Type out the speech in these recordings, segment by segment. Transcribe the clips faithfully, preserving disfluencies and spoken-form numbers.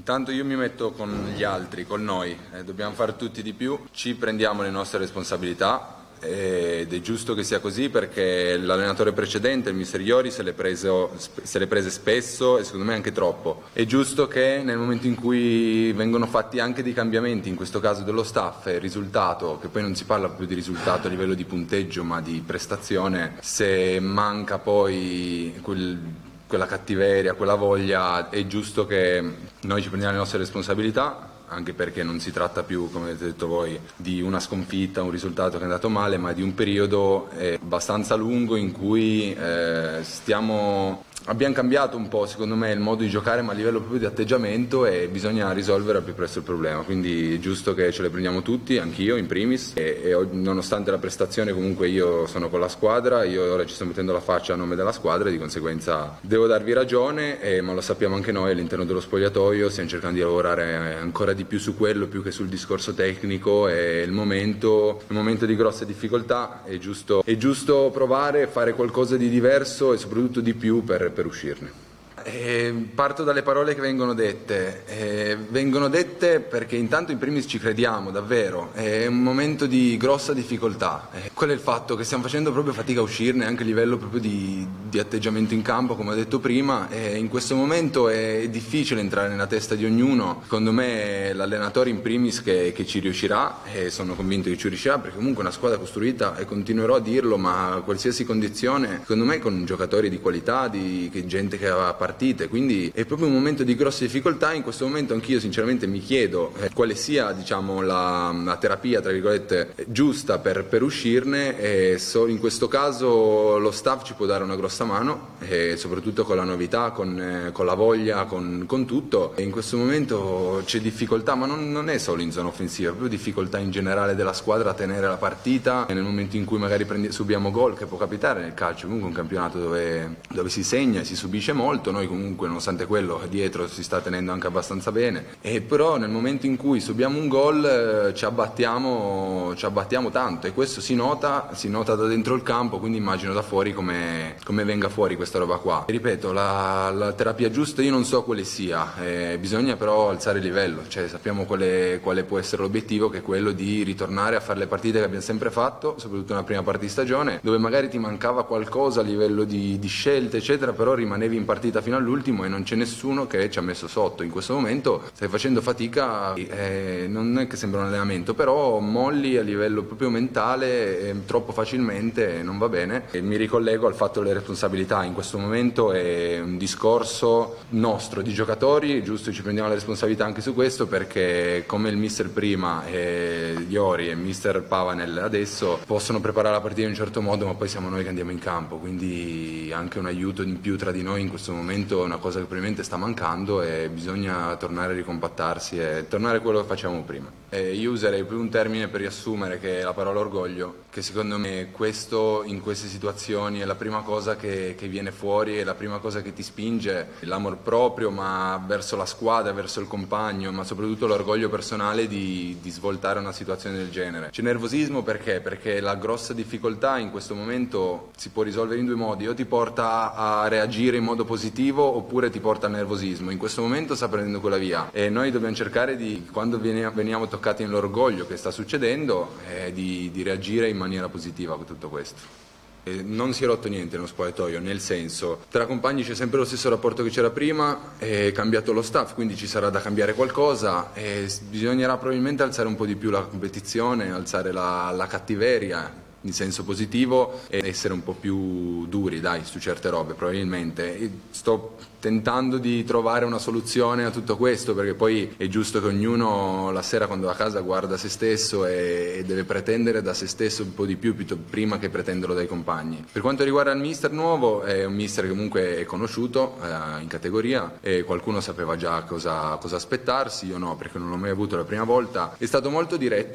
Intanto io mi metto con gli altri, con noi, eh, dobbiamo fare tutti di più, ci prendiamo le nostre responsabilità ed è giusto che sia così perché l'allenatore precedente, il mister Iori, se l'è, preso, se l'è prese spesso e secondo me anche troppo. È giusto che nel momento in cui vengono fatti anche dei cambiamenti, in questo caso dello staff, il risultato, che poi non si parla più di risultato a livello di punteggio ma di prestazione, se manca poi quel... quella cattiveria, quella voglia, è giusto che noi ci prendiamo le nostre responsabilità, anche perché non si tratta più, come avete detto voi, di una sconfitta, un risultato che è andato male, ma di un periodo eh, abbastanza lungo in cui eh, stiamo... Abbiamo cambiato un po', secondo me, il modo di giocare, ma a livello proprio di atteggiamento, e bisogna risolvere al più presto il problema. Quindi è giusto che ce le prendiamo tutti, anch'io in primis, e, e nonostante la prestazione comunque io sono con la squadra, io ora ci sto mettendo la faccia a nome della squadra e di conseguenza devo darvi ragione, e, ma lo sappiamo anche noi all'interno dello spogliatoio, stiamo cercando di lavorare ancora di più su quello, più che sul discorso tecnico. È il momento, il momento di grosse difficoltà, è giusto, è giusto provare, fare qualcosa di diverso e soprattutto di più per per uscirne. Eh, parto dalle parole che vengono dette, eh, vengono dette perché intanto in primis ci crediamo davvero, è un momento di grossa difficoltà, eh, quello è il fatto che stiamo facendo proprio fatica a uscirne anche a livello proprio di, di atteggiamento in campo, come ho detto prima, e in questo momento è difficile entrare nella testa di ognuno. Secondo me l'allenatore in primis che, che ci riuscirà, e sono convinto che ci riuscirà perché comunque è una squadra costruita, e continuerò a dirlo, ma a qualsiasi condizione, secondo me con giocatori di qualità, di che gente che aveva partito, quindi è proprio un momento di grosse difficoltà. In questo momento anch'io sinceramente mi chiedo eh, quale sia, diciamo, la, la terapia tra virgolette giusta per, per uscirne, e solo in questo caso lo staff ci può dare una grossa mano, e soprattutto con la novità, con, eh, con la voglia, con, con tutto. E in questo momento c'è difficoltà, ma non, non è solo in zona offensiva, è proprio difficoltà in generale della squadra a tenere la partita, e nel momento in cui magari prendi, subiamo gol, che può capitare nel calcio, comunque un campionato dove, dove si segna e si subisce molto, noi comunque nonostante quello dietro si sta tenendo anche abbastanza bene, e però nel momento in cui subiamo un gol eh, ci abbattiamo ci abbattiamo tanto, e questo si nota si nota da dentro il campo, quindi immagino da fuori come, come venga fuori questa roba qua. E ripeto, la, la terapia giusta io non so quale sia, eh, bisogna però alzare il livello, cioè sappiamo quale, quale può essere l'obiettivo, che è quello di ritornare a fare le partite che abbiamo sempre fatto, soprattutto nella prima parte di stagione, dove magari ti mancava qualcosa a livello di, di scelte eccetera, però rimanevi in partita fino all'ultimo e non c'è nessuno che ci ha messo sotto. In questo momento stai facendo fatica, eh, non è che sembra un allenamento, però molli a livello proprio mentale eh, troppo facilmente, non va bene. E mi ricollego al fatto delle responsabilità. In questo momento è un discorso nostro di giocatori, è giusto che ci prendiamo la responsabilità anche su questo, perché come il mister prima e Iori e il mister Pavanel adesso possono preparare la partita in un certo modo, ma poi siamo noi che andiamo in campo, quindi anche un aiuto in più tra di noi in questo momento è una cosa che probabilmente sta mancando, e bisogna tornare a ricompattarsi e tornare a quello che facevamo prima. E io userei più un termine per riassumere, che è la parola orgoglio, che secondo me questo in queste situazioni è la prima cosa che, che viene fuori, è la prima cosa che ti spinge, l'amor proprio, ma verso la squadra, verso il compagno, ma soprattutto l'orgoglio personale di, di svoltare una situazione del genere. C'è nervosismo perché? Perché la grossa difficoltà in questo momento si può risolvere in due modi: o ti porta a reagire in modo positivo oppure ti porta al nervosismo. In questo momento sta prendendo quella via, e noi dobbiamo cercare di, quando veniamo toccati nell'orgoglio che sta succedendo, eh, di, di reagire in maniera positiva con tutto questo. E non si è rotto niente nello spogliatoio, nel senso, tra compagni c'è sempre lo stesso rapporto che c'era prima, è cambiato lo staff, quindi ci sarà da cambiare qualcosa, e bisognerà probabilmente alzare un po' di più la competizione, alzare la, la cattiveria in senso positivo, e essere un po' più duri, dai, su certe robe probabilmente. E sto tentando di trovare una soluzione a tutto questo, perché poi è giusto che ognuno la sera quando va a casa guarda se stesso e, e deve pretendere da se stesso un po' di più prima che pretenderlo dai compagni. Per quanto riguarda il mister nuovo, è un mister che comunque è conosciuto eh, in categoria, e qualcuno sapeva già cosa, cosa aspettarsi, io no, perché non l'ho mai avuto la prima volta. È stato molto diretto,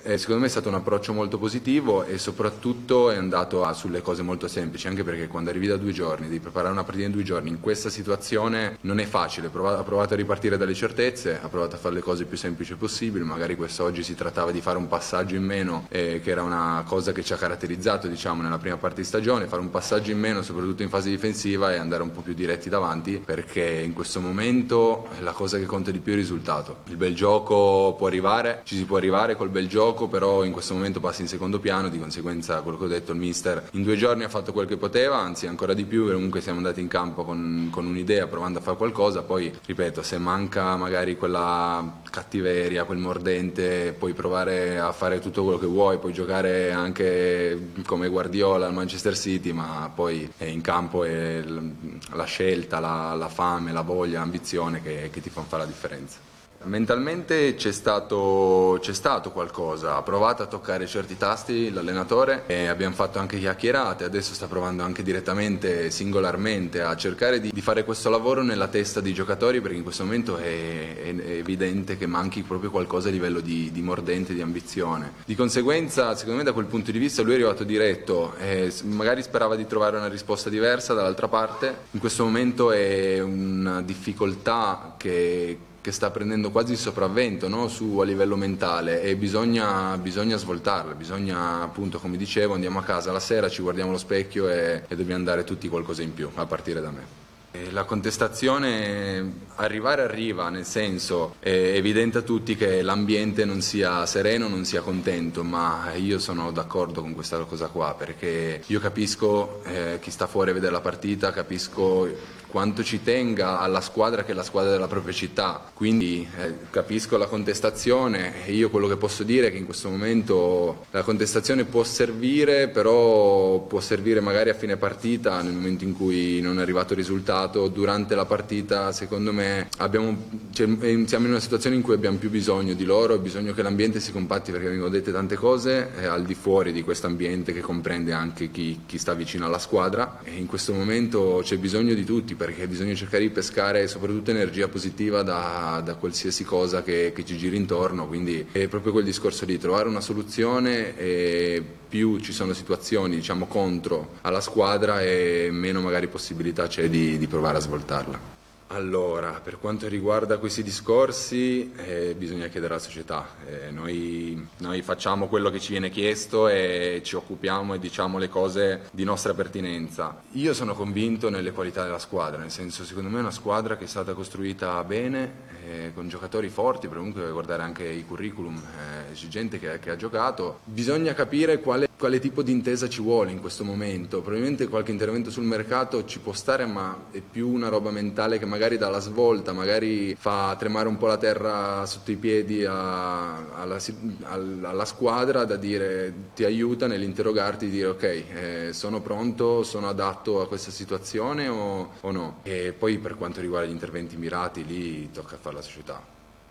E secondo me è stato un approccio molto positivo e soprattutto è andato a, sulle cose molto semplici, anche perché quando arrivi da due giorni, devi preparare una partita in due giorni, in questa situazione non è facile. Ha provato a ripartire dalle certezze, ha provato a fare le cose più semplici possibili, magari quest'oggi si trattava di fare un passaggio in meno, eh, che era una cosa che ci ha caratterizzato, diciamo, nella prima parte di stagione, fare un passaggio in meno soprattutto in fase difensiva e andare un po' più diretti davanti, perché in questo momento la cosa che conta di più è il risultato. Il bel gioco può arrivare, ci si può arrivare col bel gioco, però in questo momento passa in secondo piano, di conseguenza quello che ho detto, il mister in due giorni ha fatto quel che poteva, anzi ancora di più, comunque siamo andati in campo con, con un'idea, provando a fare qualcosa, poi ripeto, se manca magari quella cattiveria, quel mordente, puoi provare a fare tutto quello che vuoi, puoi giocare anche come Guardiola al Manchester City, ma poi è in campo è la scelta, la, la fame, la voglia, l'ambizione che, che ti fanno fare la differenza. Mentalmente c'è stato, c'è stato qualcosa, ha provato a toccare certi tasti l'allenatore e abbiamo fatto anche chiacchierate, adesso sta provando anche direttamente, singolarmente, a cercare di, di fare questo lavoro nella testa dei giocatori, perché in questo momento è, è, è evidente che manchi proprio qualcosa a livello di, di mordente, di ambizione. Di conseguenza, secondo me da quel punto di vista lui è arrivato diretto, e magari sperava di trovare una risposta diversa dall'altra parte, in questo momento è una difficoltà che che sta prendendo quasi il sopravvento, no? Su a livello mentale, e bisogna, bisogna svoltarla, bisogna, appunto, come dicevo, andiamo a casa la sera, ci guardiamo allo specchio e, e dobbiamo dare tutti qualcosa in più, a partire da me. La contestazione arrivare arriva, nel senso è evidente a tutti che l'ambiente non sia sereno, non sia contento, ma io sono d'accordo con questa cosa qua, perché io capisco eh, chi sta fuori a vedere la partita, capisco quanto ci tenga alla squadra, che è la squadra della propria città, quindi eh, capisco la contestazione, e io quello che posso dire è che in questo momento la contestazione può servire, però può servire magari a fine partita, nel momento in cui non è arrivato il risultato. Durante la partita secondo me abbiamo, cioè, siamo in una situazione in cui abbiamo più bisogno di loro, bisogno che l'ambiente si compatti, perché vengono dette tante cose eh, al di fuori di questo ambiente che comprende anche chi, chi sta vicino alla squadra, e in questo momento c'è bisogno di tutti, perché bisogna cercare di pescare soprattutto energia positiva da, da qualsiasi cosa che, che ci giri intorno, quindi è proprio quel discorso di trovare una soluzione, e più ci sono situazioni, diciamo, contro alla squadra e meno magari possibilità c'è di, di provare a svoltarla. Allora, per quanto riguarda questi discorsi eh, bisogna chiedere alla società, eh, noi, noi facciamo quello che ci viene chiesto e ci occupiamo e diciamo le cose di nostra pertinenza. Io sono convinto nelle qualità della squadra, nel senso, secondo me è una squadra che è stata costruita bene, eh, con giocatori forti, però comunque guardare anche i curriculum, eh, c'è gente che, che ha giocato, bisogna capire quale, quale tipo di intesa ci vuole in questo momento. Probabilmente qualche intervento sul mercato ci può stare, ma è più una roba mentale che magari magari dà la svolta, magari fa tremare un po' la terra sotto i piedi a, alla, alla squadra, da dire, ti aiuta nell'interrogarti, di dire ok, eh, sono pronto, sono adatto a questa situazione o, o no. E poi per quanto riguarda gli interventi mirati, lì tocca fare la società.